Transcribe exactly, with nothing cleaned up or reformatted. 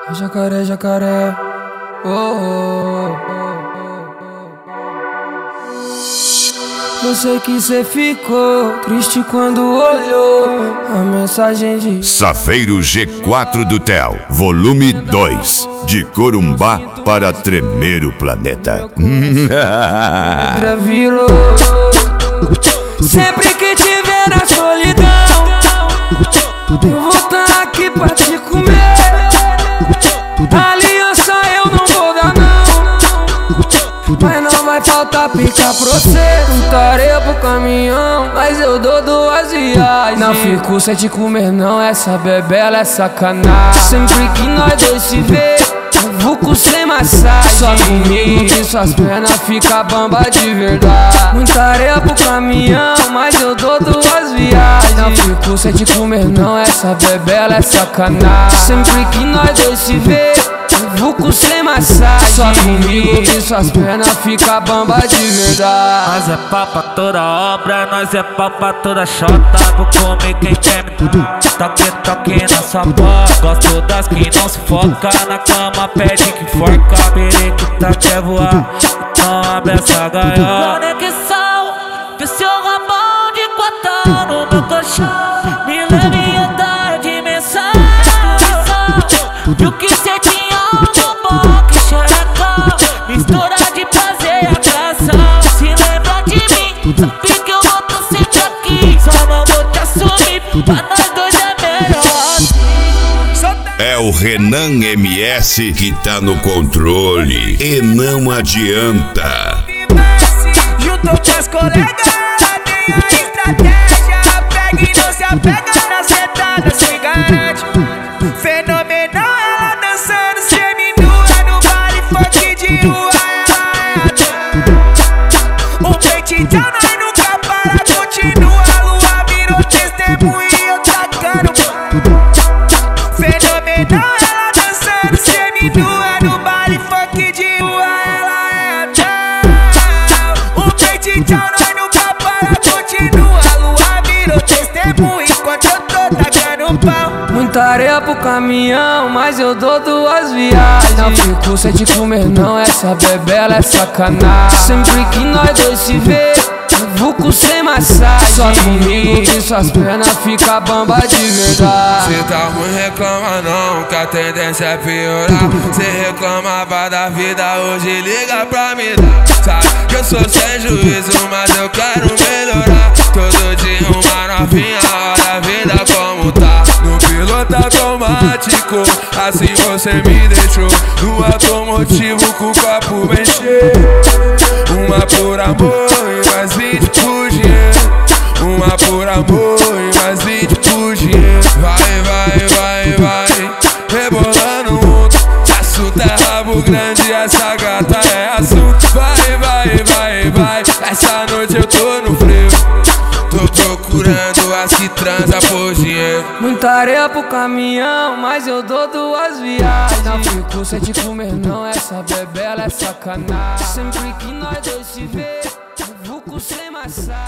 Jacaré, jacaré, oh, oh, oh, oh. Eu sei que cê ficou triste quando olhou a mensagem de Safeiro G quatro do Tel, volume dois. De Corumbá para tremer o planeta. Virou. Sempre que tiver na solidão, eu vou tá aqui pra te comer. Aliança eu não vou dar não, mas não vai faltar pica pra você. Juntarei pro caminhão, mas eu dou duas viagens. Não fico sem te comer não, essa bebela é sacanagem. Sempre que nós dois se vê, vuco sem massagem. Só comigo que suas pernas fica bamba de verdade. Muita areia pro caminhão, mas eu dou duas viagens. Não fico sem te comer não, essa bebela é sacanagem. Sempre que nós dois se vê, vuco sem massagem. Só comigo que suas pernas fica bamba de verdade. Nós é pau pra toda obra, nós é pau pra toda chota. Vou comer quem quer me toque, toque na sua boca. Gosto das que não se foca, na cama pede que forca. Periquita quer voar, então abre essa gaiola. Conexão, vê seu rabão de quatão no meu colchão. Me leve em outra dimensão. E o que cê tinha no bom, que xerecão. Mistura de prazer e atração. Se lembra de mim, sabe que eu vou tô sempre aqui. Só não vou te assumir, pra nós dois é melhor. É o Renan M S que tá no controle e não adianta. Juntou com as colegas, tem a estratégia. Pega e não se apega na sentada, se garante. Fenomenal, ela dançando seminua no baile funk de rua. O peitão nós nunca para, continua. A lua virou testemunha e eu tacando. Fenomenal, ela dançando seminua no baile funk de rua. Ela é a tchau. O peitão nós nunca para, continua. A lua virou testemunha enquanto eu tô tacando pau. Muita areia pro caminhão, mas eu dou duas viagens. Não fico sem te comer não, essa bebela é sacanagem. Sempre que nós dois se vê, vuco sem massagem. Só comigo que suas pernas fica bamba de verdade. Cê tá ruim, reclama não, que a tendência é piorar. Cê reclamava da vida, hoje liga pra me dar. Sabe que eu sou sem juízo, mas eu quero melhorar. Todo dia uma novinha, olha a vida como tá. No piloto automático, assim você me deixou. No automotivo com o copo bem cheio. Uma por amor e mais vinte por dinheiro. Uma por amor e mais vinte por dinheiro. Vai, vai, vai, vai, rebolando o mundo. Assunto é rabo grande, essa gata é assunto. Vai, vai, vai, vai, essa noite eu tô no frio. Tô procurando as que transa por dinheiro. Muita areia pro caminhão, mas eu dou duas viagens. Não fico sem te comer não, essa bebela é sacanagem. Sempre que nós dois se vê, vuco sem massagem.